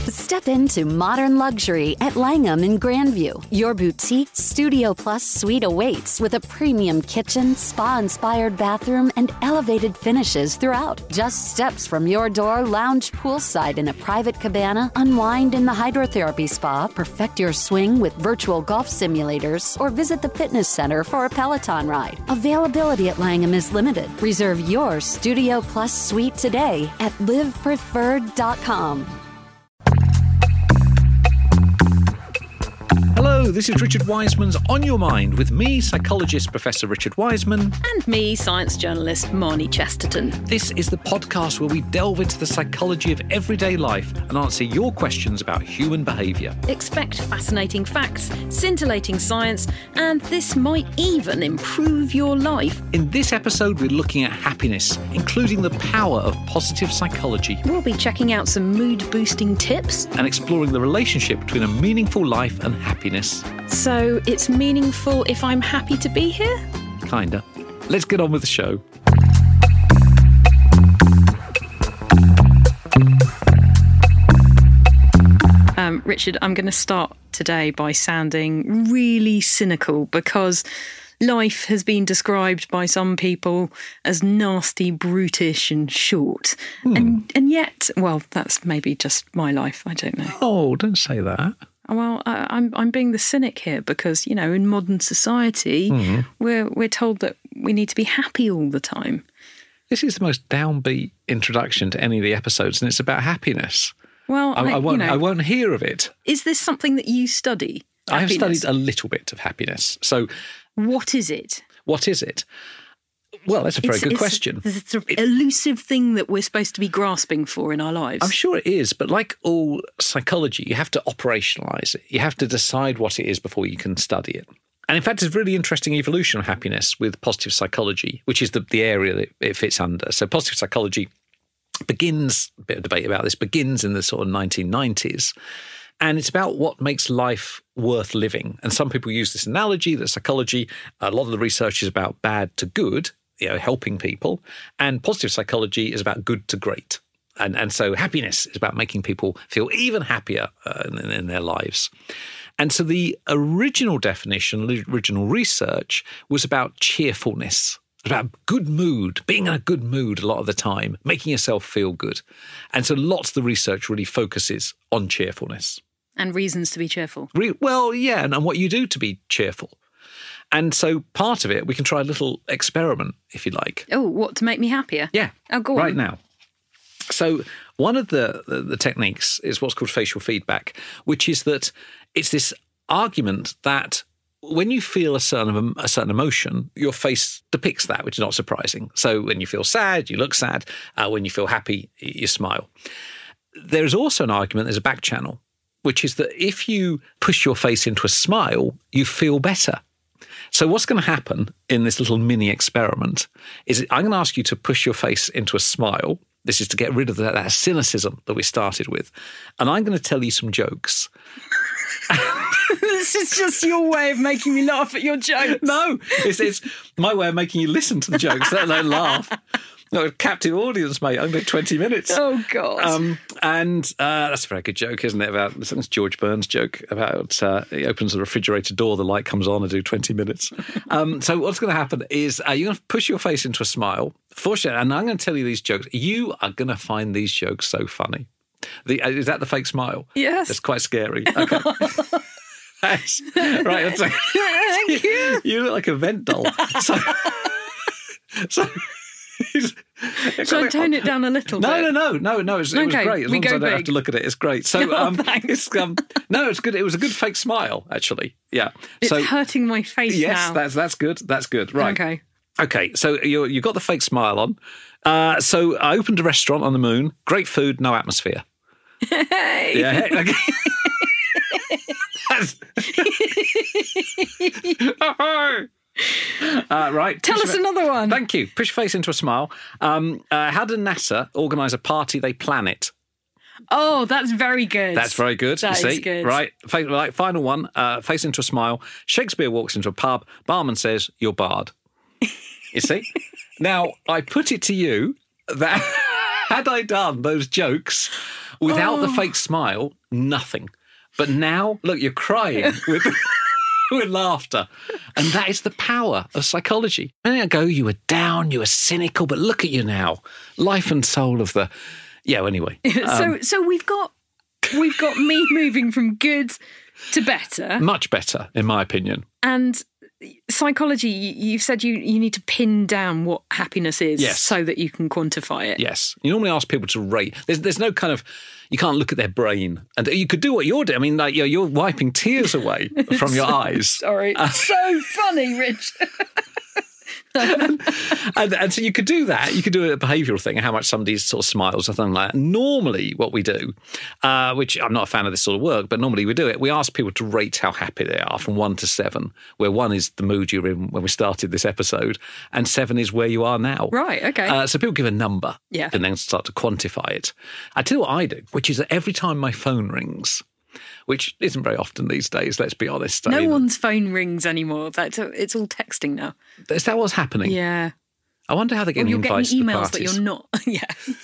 Step into modern luxury at Langham in Grandview. Your boutique Studio Plus suite awaits with a premium kitchen, spa-inspired bathroom, and elevated finishes throughout. Just steps from your door, lounge poolside in a private cabana, unwind in the hydrotherapy spa, perfect your swing with virtual golf simulators, or visit the fitness center for a Peloton ride. Availability at Langham is limited. Reserve your Studio Plus suite today at livepreferred.com. Hello, this is Richard Wiseman's On Your Mind with me, psychologist Professor Richard Wiseman. And me, science journalist Marnie Chesterton. This is the podcast where we delve into the psychology of everyday life and answer your questions about human behaviour. Expect fascinating facts, scintillating science, and this might even improve your life. In this episode, we're looking at happiness, including the power of positive psychology. We'll be checking out some mood-boosting tips. And exploring the relationship between a meaningful life and happiness. So it's meaningful if I'm happy to be here? Kinda. Let's get on with the show. Richard, I'm going to start today by sounding really cynical because life has been described by some people as nasty, brutish and short. And yet, well, that's maybe just my life. I don't know. Oh, don't say that. Well, I'm being the cynic here because, you know, in modern society, we're told that we need to be happy all the time. This is the most downbeat introduction to any of the episodes, and it's about happiness. Well, I won't hear of it. Is this something that you study? I have Happiness? studied a little bit of happiness. So, what is it? what is it? Well, that's a very good question. It's an elusive thing that we're supposed to be grasping for in our lives. I'm sure it is, but like all psychology, you have to operationalise it. You have to decide what it is before you can study it. And in fact, it's a really interesting evolution of happiness with positive psychology, which is the area that it fits under. So positive psychology begins, a bit of debate about this, begins in the sort of 1990s. And it's about what makes life worth living. And some people use this analogy that psychology, a lot of the research is about bad to good, you know, helping people. And positive psychology is about good to great. And so happiness is about making people feel even happier in their lives. And so the original definition, the original research was about cheerfulness, about good mood, being in a good mood a lot of the time, making yourself feel good. And so lots of the research really focuses on cheerfulness. And reasons to be cheerful. Well, yeah, and what you do to be cheerful. And so part of it, we can try a little experiment, if you like. Oh, what, to make me happier? Yeah. Oh, go on. Right now. So one of the techniques is what's called facial feedback, which is that it's this argument that when you feel a certain emotion, your face depicts that, which is not surprising. So when you feel sad, you look sad. When you feel happy, you smile. There is also an argument, there's a back channel, which is that if you push your face into a smile, you feel better. So what's going to happen in this little mini experiment is I'm going to ask you to push your face into a smile. This is to get rid of that cynicism that we started with. And I'm going to tell you some jokes. This is just your way of making me laugh at your jokes. No, it's my way of making you listen to the jokes, let alone laugh. No, a captive audience, mate. I'm going 20 minutes. Oh, God. And that's a very good joke, isn't it? It's George Burns' joke about he opens the refrigerator door, the light comes on, and do 20 minutes. So what's going to happen is you're going to push your face into a smile. Fortunately, and I'm going to tell you these jokes. You are going to find these jokes so funny. Is that the fake smile? Yes. It's quite scary. Okay. Right. Thank you. You look like a vent doll. So Shall I tone it down a little bit? No. It was great. As long as I don't have to look at it, it's great. So, it's good. It was a good fake smile, actually. Yeah. It's hurting my face now. Yes, that's good. That's good. Right. Okay. So you got the fake smile on. So I opened a restaurant on the moon. Great food, no atmosphere. Hey. Yeah. Okay. Right. Tell us another one. Thank you. Push your face into a smile. How did NASA organise a party they plan it? Oh, that's very good. That's very good. That you is see? good. Right. Final one. Face into a smile. Shakespeare walks into a pub. Barman says, "You're barred." You see? Now, I put it to you that had I done those jokes Without the fake smile, nothing. But now, look, you're crying with laughter. And that is the power of psychology. A minute ago, you were down, you were cynical, but look at you now. Life and soul of the... Yeah, anyway. So we've got me moving from good to better. Much better, in my opinion. And psychology, you've said you need to pin down what happiness is so that you can quantify it. Yes. You normally ask people to rate. There's no kind of... You can't look at their brain. And you could do what you're doing. I mean, like, you're wiping tears away from your eyes. Sorry. So funny, Rich. and so you could do that. You could do a behavioural thing, how much somebody sort of smiles or something like that. Normally what we do, which I'm not a fan of this sort of work, but normally we do it, we ask people to rate how happy they are from 1 to 7, where 1 is the mood you're in when we started this episode, and 7 is where you are now. Right, okay. So people give a number and then start to quantify it. I tell you what I do, which is that every time my phone rings, which isn't very often these days, let's be honest. No one's phone rings anymore. It's all texting now. Is that what's happening? Yeah. I wonder how they're getting invites to emails parties. that you're not. Yeah.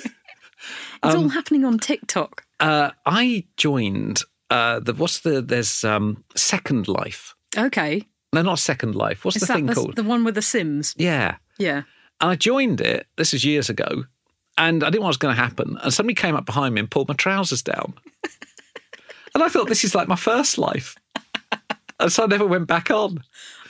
It's all happening on TikTok. I joined there's Second Life. Okay. No, not Second Life. What's the thing called? The one with the Sims. Yeah. Yeah. And I joined it, this is years ago, and I didn't know what was going to happen. And somebody came up behind me and pulled my trousers down. And I thought, this is like my first life. And so I never went back on.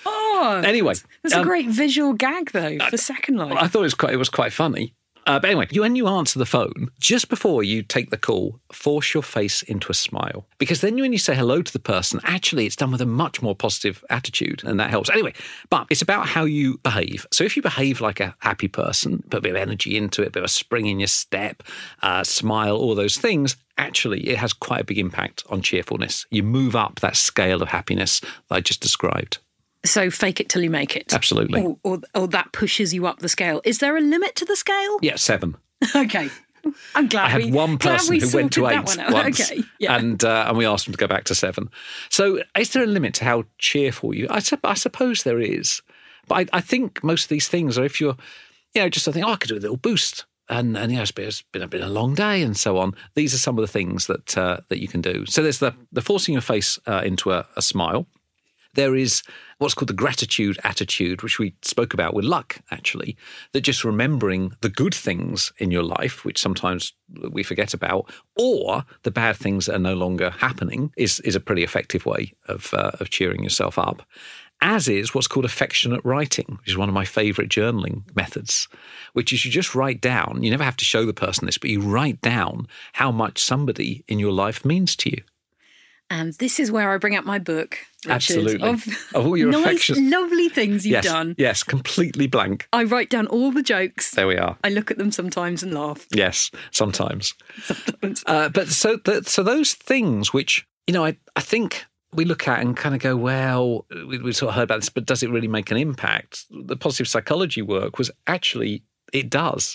Oh. Anyway. There's a great visual gag, though, for Second Life. I thought it was quite funny. But anyway, when you answer the phone, just before you take the call, force your face into a smile. Because then when you say hello to the person, actually it's done with a much more positive attitude, and that helps. Anyway, but it's about how you behave. So if you behave like a happy person, put a bit of energy into it, a bit of a spring in your step, smile, all those things, actually it has quite a big impact on cheerfulness. You move up that scale of happiness that I just described. So fake it till you make it. Absolutely. Or that pushes you up the scale. Is there a limit to the scale? Yeah, 7. Okay. I'm glad I had one person who went to 8 once, okay. Yeah. and we asked them to go back to 7. So is there a limit to how cheerful you... I suppose there is. But I think most of these things are if you're, just something, I could do a little boost. And it's been a long day and so on. These are some of the things that you can do. So there's the forcing your face into a smile. There is what's called the gratitude attitude, which we spoke about with luck, actually, that just remembering the good things in your life, which sometimes we forget about, or the bad things that are no longer happening is a pretty effective way of cheering yourself up. As is what's called affectionate writing, which is one of my favourite journaling methods, which is you just write down, you never have to show the person this, but you write down how much somebody in your life means to you. And this is where I bring up my book, Richard, absolutely, of all your nice, affections. lovely things you've done. Yes, completely blank. I write down all the jokes. There we are. I look at them sometimes and laugh. Yes, sometimes. Sometimes. But so those things which, I think we look at and kind of go, well, we sort of heard about this, but does it really make an impact? The positive psychology work was actually, it does.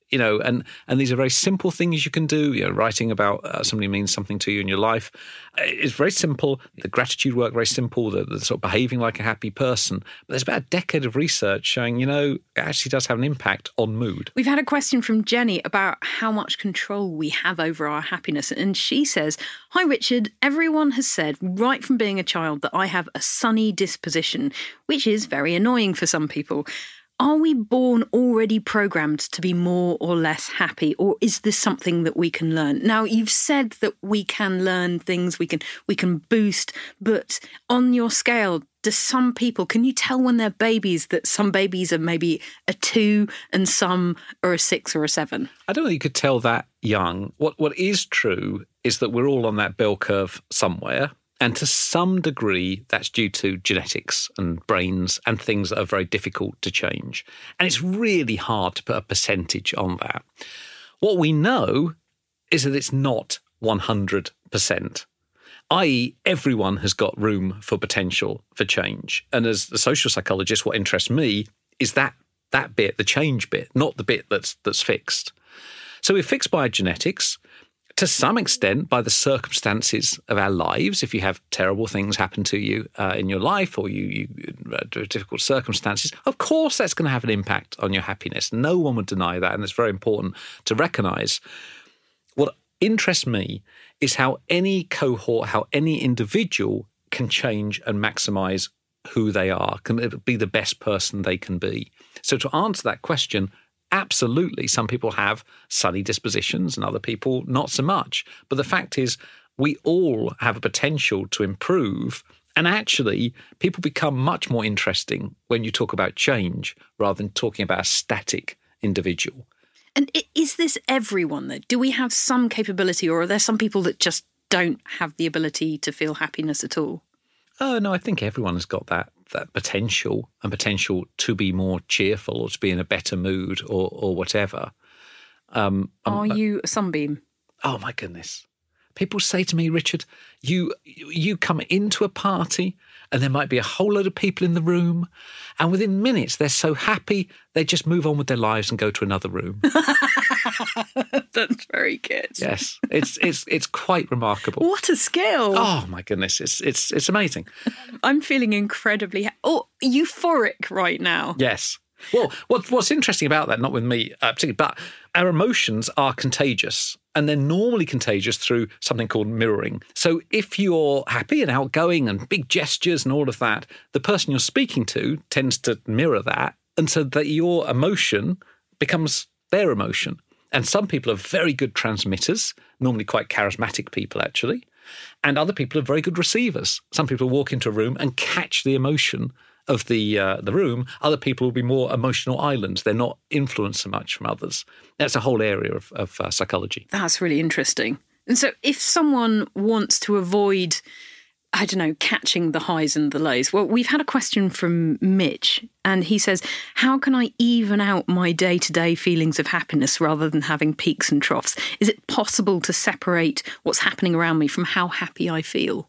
And these are very simple things you can do. Writing about somebody means something to you in your life. It's very simple. The gratitude work, very simple. The sort of behaving like a happy person. But there's about a decade of research showing, it actually does have an impact on mood. We've had a question from Jenny about how much control we have over our happiness. And she says, "Hi, Richard. Everyone has said right from being a child that I have a sunny disposition, which is very annoying for some people. Are we born already programmed to be more or less happy, or is this something that we can learn?" Now, you've said that we can learn things, we can boost, but on your scale, can you tell when they're babies that some babies are maybe a 2 and some are a 6 or a 7? I don't think you could tell that young. What is true is that we're all on that bell curve somewhere. And to some degree, that's due to genetics and brains and things that are very difficult to change. And it's really hard to put a percentage on that. What we know is that it's not 100%, i.e. everyone has got room for potential for change. And as a social psychologist, what interests me is that bit, the change bit, not the bit that's fixed. So we're fixed by our genetics, to some extent by the circumstances of our lives. If you have terrible things happen to you in your life, or you difficult circumstances, of course that's going to have an impact on your happiness. No one would deny that, and it's very important to recognise. What interests me is how any cohort, how any individual can change and maximize who they are, can be the best person they can be. So to answer that question, absolutely, some people have sunny dispositions and other people not so much. But the fact is, we all have a potential to improve. And actually, people become much more interesting when you talk about change rather than talking about a static individual. And is this everyone, though? Do we have some capability, or are there some people that just don't have the ability to feel happiness at all? Oh, no, I think everyone has got that potential and potential to be more cheerful or to be in a better mood or whatever. Are you a sunbeam? Oh, my goodness. People say to me, Richard, you come into a party and there might be a whole load of people in the room, and within minutes they're so happy they just move on with their lives and go to another room. That's very good. Yes, it's quite remarkable. What a skill! Oh my goodness, it's amazing. I'm feeling incredibly euphoric right now. Yes. Well, what's interesting about that, not with me particularly, but our emotions are contagious, and they're normally contagious through something called mirroring. So if you're happy and outgoing and big gestures and all of that, the person you're speaking to tends to mirror that, and so that your emotion becomes their emotion. And some people are very good transmitters, normally quite charismatic people actually, and other people are very good receivers. Some people walk into a room and catch the emotion of the room. Other people will be more emotional islands. They're not influenced so much from others. That's a whole area of psychology. That's really interesting. And so if someone wants to avoid, I don't know, catching the highs and the lows, well, we've had a question from Mitch, and he says, how can I even out my day-to-day feelings of happiness rather than having peaks and troughs? Is it possible to separate what's happening around me from how happy I feel?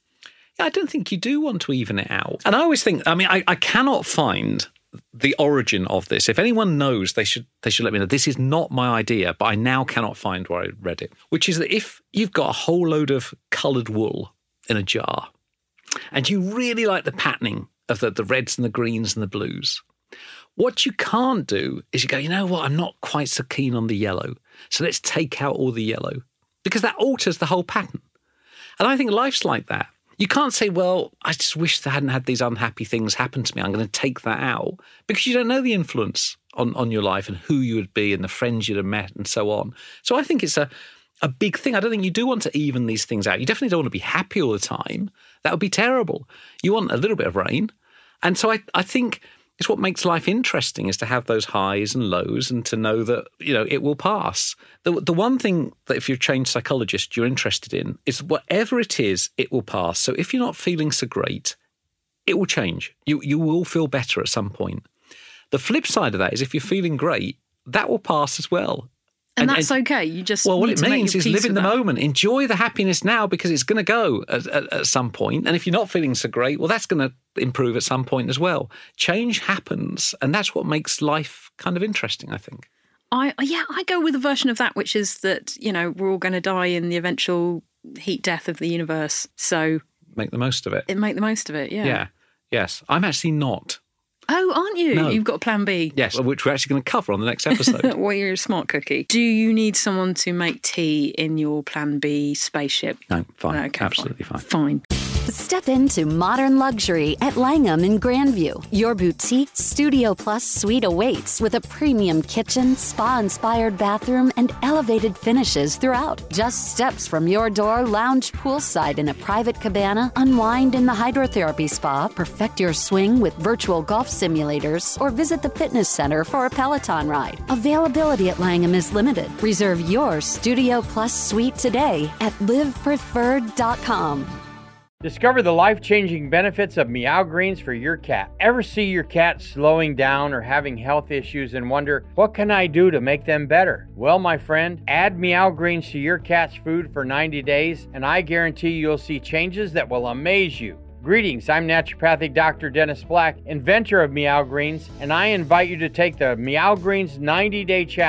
I don't think you do want to even it out. And I always think, I cannot find the origin of this. If anyone knows, they should let me know. This is not my idea, but I now cannot find where I read it, which is that if you've got a whole load of coloured wool in a jar and you really like the patterning of the reds and the greens and the blues, what you can't do is you go, you know what, I'm not quite so keen on the yellow, so let's take out all the yellow, because that alters the whole pattern. And I think life's like that. You can't say, well, I just wish I hadn't had these unhappy things happen to me. I'm going to take that out, because you don't know the influence on your life and who you would be and the friends you'd have met and so on. So I think it's a big thing. I don't think you do want to even these things out. You definitely don't want to be happy all the time. That would be terrible. You want a little bit of rain. And so I think it's what makes life interesting, is to have those highs and lows and to know that, it will pass. The one thing that if you're a trained psychologist you're interested in is whatever it is, it will pass. So if you're not feeling so great, it will change. You will feel better at some point. The flip side of that is if you're feeling great, that will pass as well. And that's okay. You just what need it to means make is your peace live in with the that. moment. Enjoy the happiness now, because it's going to go at some point. And if you're not feeling so great, well, that's going to improve at some point as well. Change happens, and that's what makes life kind of interesting, I think. I go with a version of that, which is that, we're all going to die in the eventual heat death of the universe. So make the most of it. Make the most of it, yeah. Yeah, yes. I'm actually not. Oh, aren't you? No. You've got a plan B. Yes, which we're actually going to cover on the next episode. Well, you're a smart cookie. Do you need someone to make tea in your plan B spaceship? No, fine. No, okay, Absolutely fine. Fine. Step into modern luxury at Langham in Grandview. Your boutique Studio Plus suite awaits with a premium kitchen, spa-inspired bathroom, and elevated finishes throughout. Just steps from your door, lounge poolside in a private cabana, unwind in the hydrotherapy spa, perfect your swing with virtual golf simulators, or visit the fitness center for a Peloton ride. Availability at Langham is limited. Reserve your Studio Plus suite today at livepreferred.com. Discover the life-changing benefits of Meow Greens for your cat. Ever see your cat slowing down or having health issues and wonder, what can I do to make them better? Well, my friend, add Meow Greens to your cat's food for 90 days, and I guarantee you'll see changes that will amaze you. Greetings, I'm naturopathic Dr. Dennis Black, inventor of Meow Greens, and I invite you to take the Meow Greens 90-Day Challenge.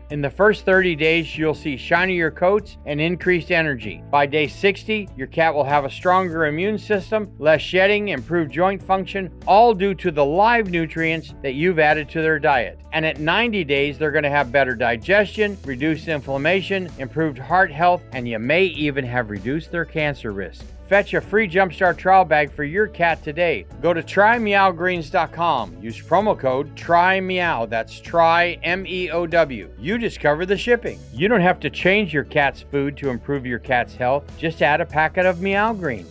In the first 30 days, you'll see shinier coats and increased energy. By day 60, your cat will have a stronger immune system, less shedding, improved joint function, all due to the live nutrients that you've added to their diet. And at 90 days, they're going to have better digestion, reduced inflammation, improved heart health, and you may even have reduced their cancer risk. Fetch a free Jumpstart trial bag for your cat today. Go to trymeowgreens.com. Use promo code TRYMEOW. That's try, M-E-O-W. You discover the shipping. You don't have to change your cat's food to improve your cat's health. Just add a packet of Meow Greens.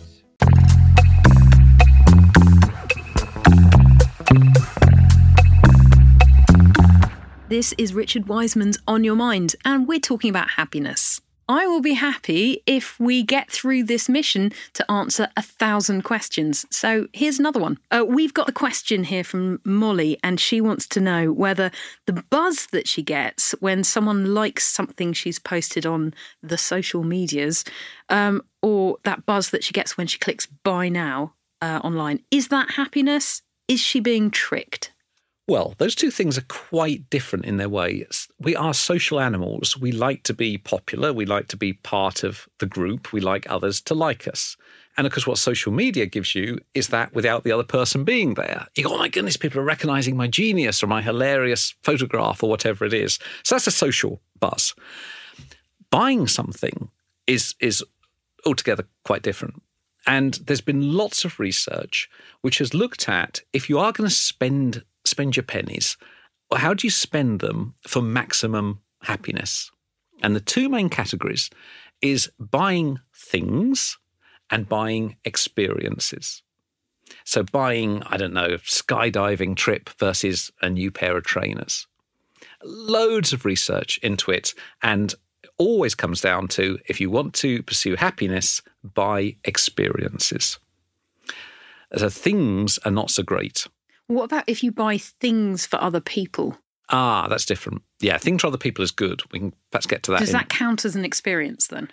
This is Richard Wiseman's On Your Mind, and we're talking about happiness. I will be happy if we get through this mission to answer 1,000 questions. So here's another one. We've got a question here from Molly, and she wants to know whether the buzz that she gets when someone likes something she's posted on the social medias, or that buzz that she gets when she clicks buy now online, is that happiness? Is she being tricked? Well, those two things are quite different in their way. We are social animals. We like to be popular. We like to be part of the group. We like others to like us. And of course, what social media gives you is that without the other person being there. You go, oh my goodness, people are recognizing my genius or my hilarious photograph or whatever it is. So that's a social buzz. Buying something is altogether quite different. And there's been lots of research which has looked at if you are going to spend your pennies, how do you spend them for maximum happiness? And the two main categories is buying things and buying experiences. So buying, I don't know, skydiving trip versus a new pair of trainers. Loads of research into it, and always comes down to, if you want to pursue happiness, buy experiences. So things are not so great. What about if you buy things for other people? That's different. Yeah, things for other people is good. We can perhaps get to that. Does that count as an experience then?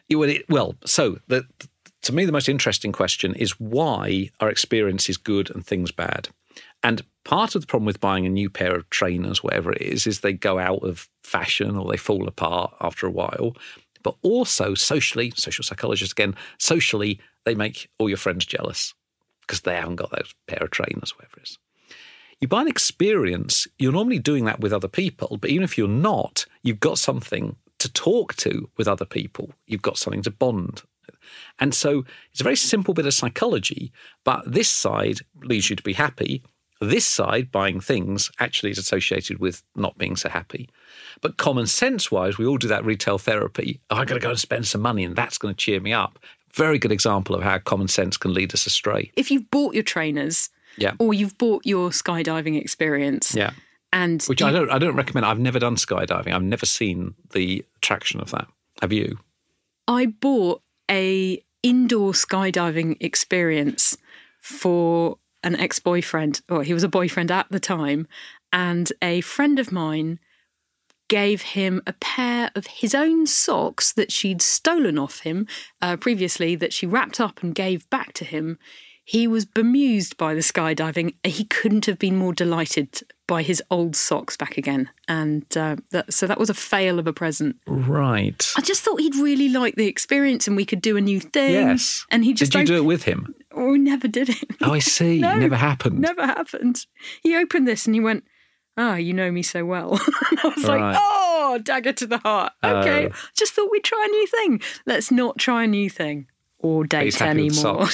To me, the most interesting question is why are experiences good and things bad? And part of the problem with buying a new pair of trainers, whatever it is they go out of fashion or they fall apart after a while. But also socially, social psychologists again, socially, they make all your friends jealous because they haven't got those pair of trainers, whatever it is. You buy an experience, you're normally doing that with other people, but even if you're not, you've got something to talk to with other people. You've got something to bond. And so it's a very simple bit of psychology, but this side leads you to be happy. This side, buying things, actually is associated with not being so happy. But common sense-wise, we all do that retail therapy. Oh, I've got to go and spend some money and that's going to cheer me up. Very good example of how common sense can lead us astray. If you've bought your trainers... Yeah. Or you've bought your skydiving experience. Yeah. And which I don't recommend. I've never done skydiving. I've never seen the attraction of that. Have you? I bought a indoor skydiving experience for an ex-boyfriend, or he was a boyfriend at the time, and a friend of mine gave him a pair of his own socks that she'd stolen off him previously, that she wrapped up and gave back to him. He was bemused by the skydiving. He couldn't have been more delighted by his old socks back again. And so that was a fail of a present. Right. I just thought he'd really like the experience and we could do a new thing. Yes. And he just Did you do it with him? Oh, we never did it. Oh, I see. No, it never happened. Never happened. He opened this and he went, you know me so well. And I was like, dagger to the heart. Okay, just thought we'd try a new thing. Let's not try a new thing. Or date anymore.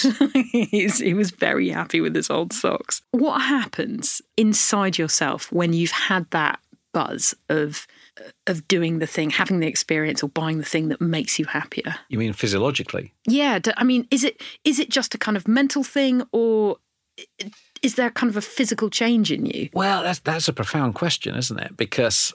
He was very happy with his old socks. What happens inside yourself when you've had that buzz of doing the thing, having the experience, or buying the thing that makes you happier? You mean physiologically? Yeah. I mean, is it just a kind of mental thing, or is there kind of a physical change in you? Well, that's a profound question, isn't it? Because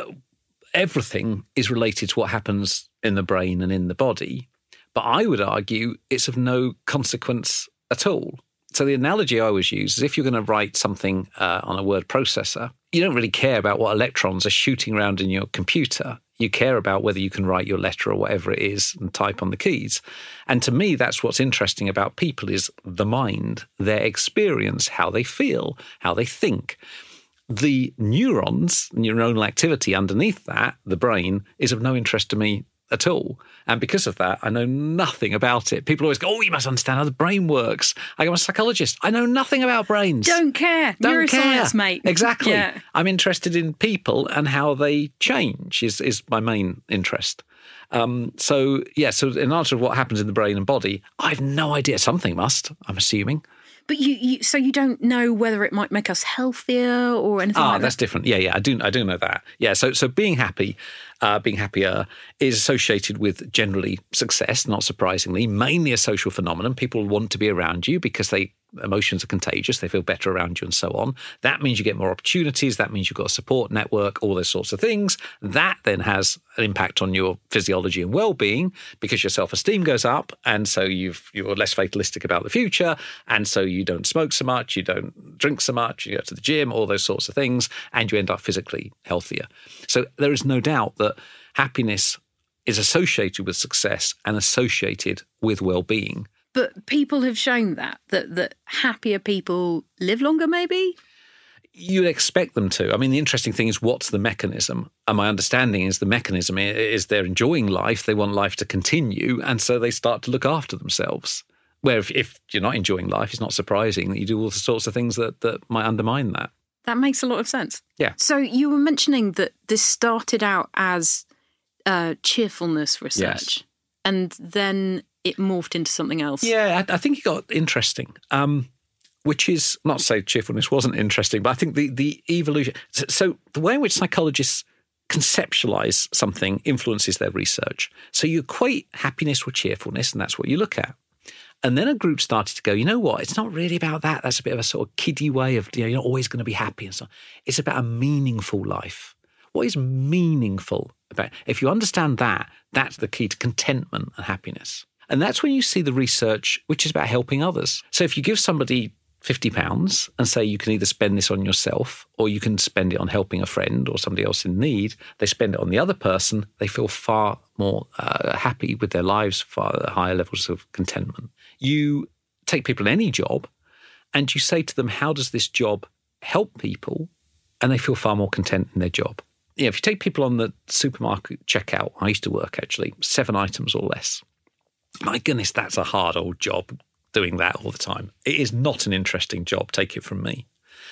everything is related to what happens in the brain and in the body. But I would argue it's of no consequence at all. So the analogy I always use is if you're going to write something on a word processor, you don't really care about what electrons are shooting around in your computer. You care about whether you can write your letter or whatever it is and type on the keys. And to me, that's what's interesting about people is the mind, their experience, how they feel, how they think. the neurons, neuronal activity underneath that, the brain, is of no interest to me at all. And because of that, I know nothing about it. People always go, oh, you must understand how the brain works. I'm a psychologist. I know nothing about brains. Don't care. Don't Neuroscience, care. mate. Exactly. Yeah. I'm interested in people and how they change is my main interest. So in answer to what happens in the brain and body, I have no idea. Something must, I'm assuming. But you don't know whether it might make us healthier or anything like that? That's different. Yeah, I do know that. Yeah, so being happy, being happier is associated with generally success, not surprisingly, mainly a social phenomenon. People want to be around you because emotions are contagious. They feel better around you and so on. That means you get more opportunities. That means you've got a support network, all those sorts of things. That then has an impact on your physiology and well-being because your self-esteem goes up. And so you're less fatalistic about the future. And so you don't smoke so much. You don't drink so much. You go to the gym, all those sorts of things. And you end up physically healthier. So there is no doubt that happiness is associated with success and associated with well-being. But people have shown that happier people live longer, maybe? You'd expect them to. I mean, the interesting thing is what's the mechanism? And my understanding is the mechanism is they're enjoying life. They want life to continue. And so they start to look after themselves. Where if you're not enjoying life, it's not surprising that you do all the sorts of things that might undermine that. That makes a lot of sense. Yeah. So you were mentioning that this started out as cheerfulness research. Yes. And then it morphed into something else. Yeah, I think it got interesting, which is not to say cheerfulness wasn't interesting, but I think the evolution. So the way in which psychologists conceptualize something influences their research. So you equate happiness with cheerfulness, and that's what you look at. And then a group started to go, you know what? It's not really about that. That's a bit of a sort of kiddie way of, you're not always going to be happy and so on. It's about a meaningful life. What is meaningful about? If you understand that, that's the key to contentment and happiness. And that's when you see the research, which is about helping others. So if you give somebody £50 and say you can either spend this on yourself or you can spend it on helping a friend or somebody else in need, they spend it on the other person, they feel far more happy with their lives, far higher levels of contentment. You take people in any job and you say to them, how does this job help people? And they feel far more content in their job. Yeah, if you take people on the supermarket checkout, I used to work actually, 7 items or less. My goodness, that's a hard old job doing that all the time. It is not an interesting job, take it from me.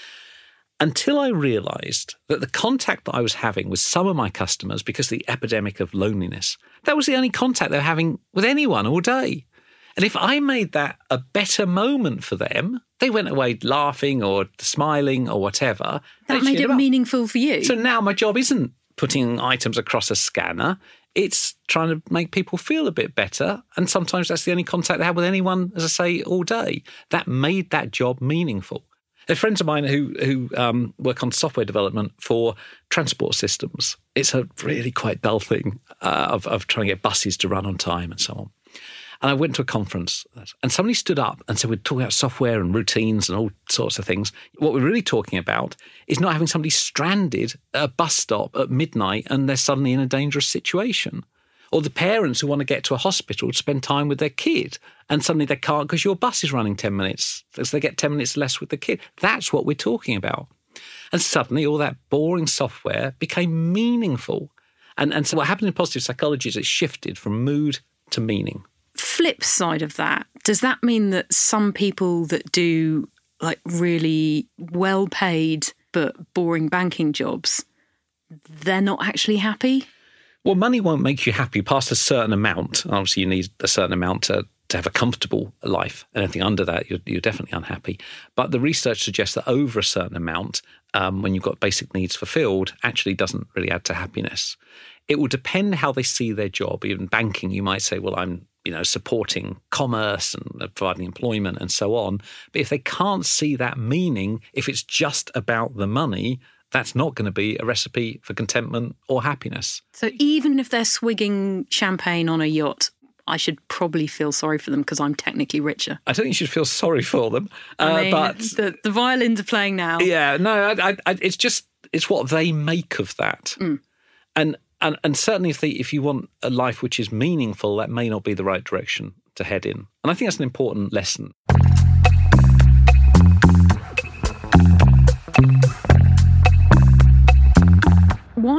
Until I realised that the contact that I was having with some of my customers, because of the epidemic of loneliness, that was the only contact they were having with anyone all day. And if I made that a better moment for them, they went away laughing or smiling or whatever. That made it meaningful for you. So now my job isn't putting items across a scanner. It's trying to make people feel a bit better. And sometimes that's the only contact they have with anyone, as I say, all day. That made that job meaningful. There are friends of mine who work on software development for transport systems. It's a really quite dull thing of trying to get buses to run on time and so on. And I went to a conference and somebody stood up and said, we're talking about software and routines and all sorts of things. What we're really talking about is not having somebody stranded at a bus stop at midnight and they're suddenly in a dangerous situation. Or the parents who want to get to a hospital to spend time with their kid and suddenly they can't because your bus is running 10 minutes. So they get 10 minutes less with the kid. That's what we're talking about. And suddenly all that boring software became meaningful. And so what happened in positive psychology is it shifted from mood to meaning. Flip side of that, does that mean that some people that do like really well paid but boring banking jobs, they're not actually happy? Well, money won't make you happy past a certain amount. Obviously, you need a certain amount to have a comfortable life. Anything under that, you're definitely unhappy. But the research suggests that over a certain amount, when you've got basic needs fulfilled, actually doesn't really add to happiness. It will depend how they see their job. Even banking, you might say, well, I'm supporting commerce and providing employment and so on. But if they can't see that meaning, if it's just about the money, that's not going to be a recipe for contentment or happiness. So even if they're swigging champagne on a yacht, I should probably feel sorry for them because I'm technically richer. I don't think you should feel sorry for them. But the violins are playing now. Yeah, no, it's what they make of that. Mm. And certainly if you want a life which is meaningful, that may not be the right direction to head in. And I think that's an important lesson.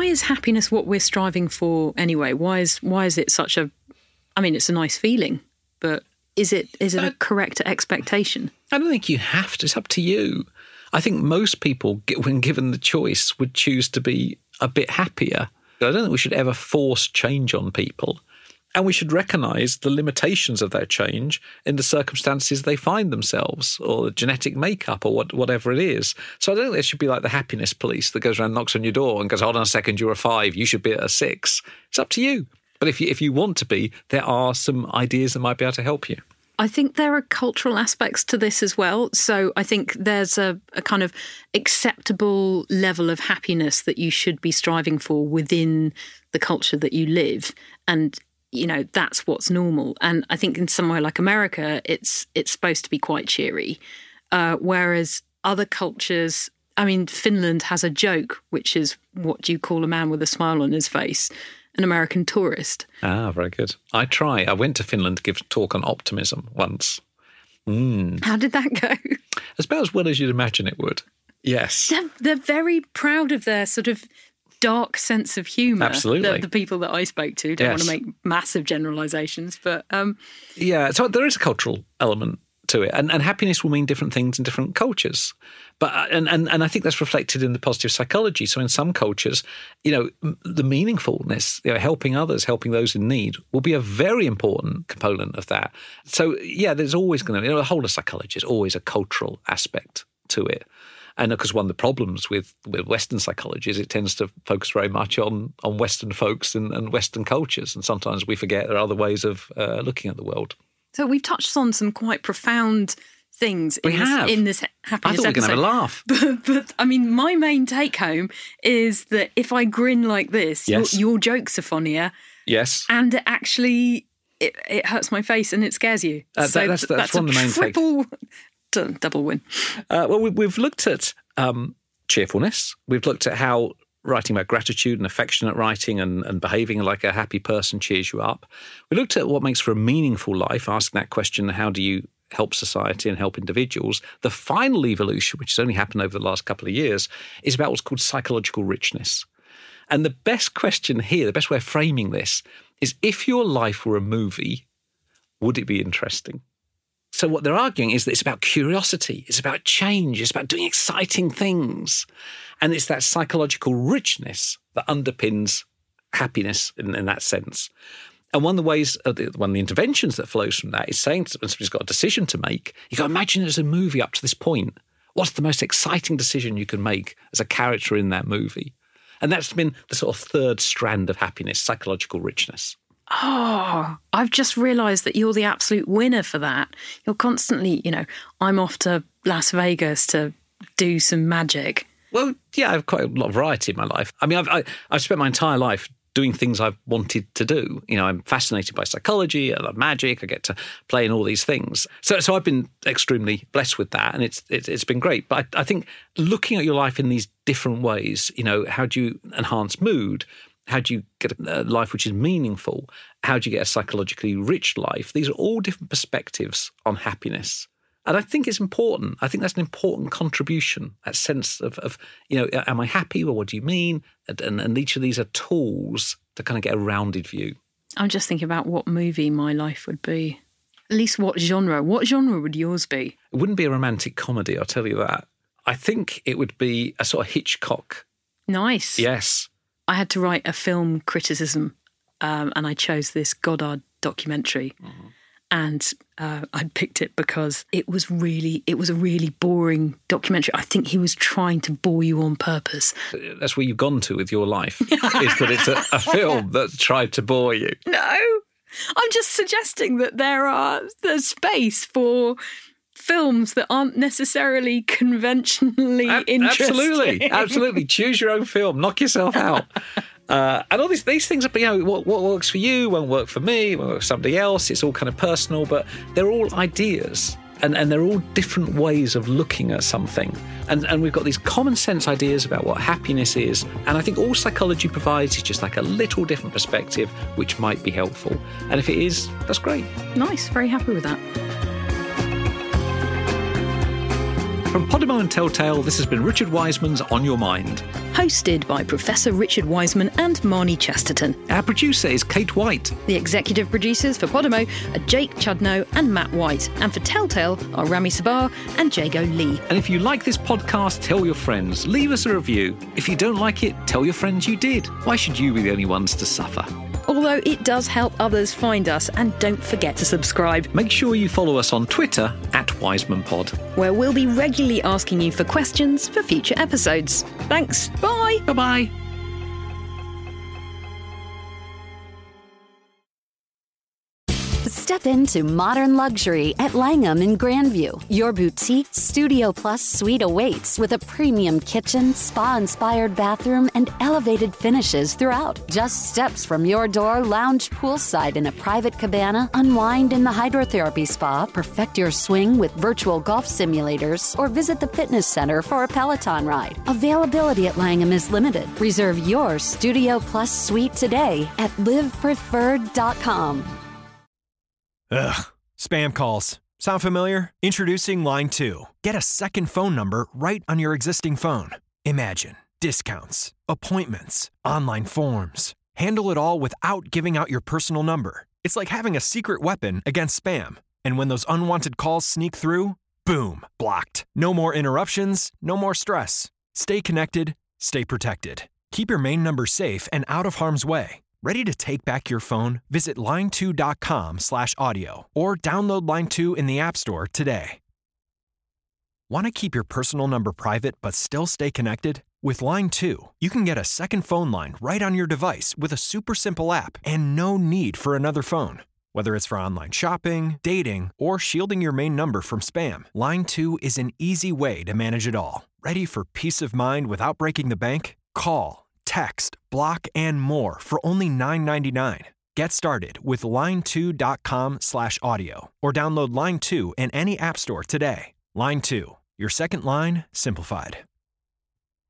why is happiness what we're striving for anyway? Why is it such a... I mean, it's a nice feeling, but is it a correct expectation? I don't think you have to. It's up to you. I think most people, when given the choice, would choose to be a bit happier. I don't think we should ever force change on people. And we should recognise the limitations of that change in the circumstances they find themselves, or the genetic makeup, or whatever it is. So I don't think there should be like the happiness police that goes around, knocks on your door and goes, hold on a second, you're a 5, you should be at a 6. It's up to you. But if you want to be, there are some ideas that might be able to help you. I think there are cultural aspects to this as well. So I think there's a kind of acceptable level of happiness that you should be striving for within the culture that you live. And, you know, that's what's normal. And I think in somewhere like America, it's supposed to be quite cheery. Whereas other cultures, I mean, Finland has a joke, which is, what do you call a man with a smile on his face? An American tourist. Ah, very good. I went to Finland to give a talk on optimism once. How did that go? As about as well as you'd imagine it would. Yes. They're very proud of their sort of dark sense of humour. Absolutely. The people that I spoke to. Don't want to make massive generalisations, but... Yeah, so there is a cultural element to it. And happiness will mean different things in different cultures. But and I think that's reflected in the positive psychology. So in some cultures, you know, the meaningfulness, you know, helping others, helping those in need will be a very important component of that. So, yeah, there's always going to be, you know, the whole of psychology is always a cultural aspect to it. And of course, one of the problems with Western psychology is it tends to focus very much on Western folks and Western cultures. And sometimes we forget there are other ways of looking at the world. So we've touched on some quite profound things in this happiness episode. I thought we were going to have a laugh. But I mean, my main take home is that if I grin like this, your jokes are funnier. Yes. And it actually, it hurts my face and it scares you. That's one of the main takes. Double win. Well, we've looked at cheerfulness. We've looked at how writing about gratitude and affectionate writing and behaving like a happy person cheers you up. We looked at what makes for a meaningful life, asking that question, how do you help society and help individuals? The final evolution, which has only happened over the last couple of years, is about what's called psychological richness. And the best question here, the best way of framing this, is if your life were a movie, would it be interesting? So what they're arguing is that it's about curiosity, it's about change, it's about doing exciting things. And it's that psychological richness that underpins happiness in that sense. And one of the ways, one of the interventions that flows from that is saying when somebody's got a decision to make, you go, imagine it as a movie up to this point. What's the most exciting decision you can make as a character in that movie? And that's been the sort of third strand of happiness, psychological richness. Oh, I've just realised that you're the absolute winner for that. You're constantly, you know, I'm off to Las Vegas to do some magic. Well, yeah, I have quite a lot of variety in my life. I mean, I've spent my entire life doing things I've wanted to do. You know, I'm fascinated by psychology, I love magic, I get to play in all these things. So I've been extremely blessed with that, and it's been great. But I think looking at your life in these different ways, you know, how do you enhance mood? How do you get a life which is meaningful? How do you get a psychologically rich life? These are all different perspectives on happiness. And I think it's important. I think that's an important contribution, that sense of you know, am I happy? Well, what do you mean? And each of these are tools to kind of get a rounded view. I'm just thinking about what movie my life would be. At least what genre. What genre would yours be? It wouldn't be a romantic comedy, I'll tell you that. I think it would be a sort of Hitchcock. Nice. Yes. I had to write a film criticism and I chose this Godard documentary. Mm-hmm. And I picked it because it was a really boring documentary. I think he was trying to bore you on purpose. That's where you've gone to with your life, is that it's a film that's tried to bore you. No, I'm just suggesting that there's space for films that aren't necessarily conventionally interesting. Absolutely. Choose your own film. Knock yourself out. And all these things are, you know, what works for you won't work for me, won't work for somebody else. It's all kind of personal, but they're all ideas. And they're all different ways of looking at something. And we've got these common sense ideas about what happiness is. And I think all psychology provides is just like a little different perspective, which might be helpful. And if it is, that's great. Nice. Very happy with that. From Podimo and Telltale, this has been Richard Wiseman's On Your Mind. Hosted by Professor Richard Wiseman and Marnie Chesterton. Our producer is Kate White. The executive producers for Podimo are Jake Chudnow and Matt White. And for Telltale are Rami Sabar and Jago Lee. And if you like this podcast, tell your friends. Leave us a review. If you don't like it, tell your friends you did. Why should you be the only ones to suffer? Although it does help others find us, and don't forget to subscribe. Make sure you follow us on Twitter @WisemanPod, where we'll be regularly asking you for questions for future episodes. Thanks. Bye. Bye-bye. Step into modern luxury at Langham in Grandview. Your boutique Studio Plus suite awaits with a premium kitchen, spa-inspired bathroom, and elevated finishes throughout. Just steps from your door, lounge poolside in a private cabana, unwind in the hydrotherapy spa, perfect your swing with virtual golf simulators, or visit the fitness center for a Peloton ride. Availability at Langham is limited. Reserve your Studio Plus suite today at livepreferred.com. Ugh. Spam calls. Sound familiar? Introducing Line 2. Get a second phone number right on your existing phone. Imagine discounts, appointments, online forms. Handle it all without giving out your personal number. It's like having a secret weapon against spam. And when those unwanted calls sneak through, boom, blocked. No more interruptions, no more stress. Stay connected, stay protected. Keep your main number safe and out of harm's way. Ready to take back your phone? Visit line2.com/audio or download Line 2 in the App Store today. Want to keep your personal number private but still stay connected? With Line 2, you can get a second phone line right on your device with a super simple app and no need for another phone. Whether it's for online shopping, dating, or shielding your main number from spam, Line 2 is an easy way to manage it all. Ready for peace of mind without breaking the bank? Call, text, block, and more for only $9.99. Get started with line2.com/audio or download Line 2 in any app store today. Line 2, your second line simplified.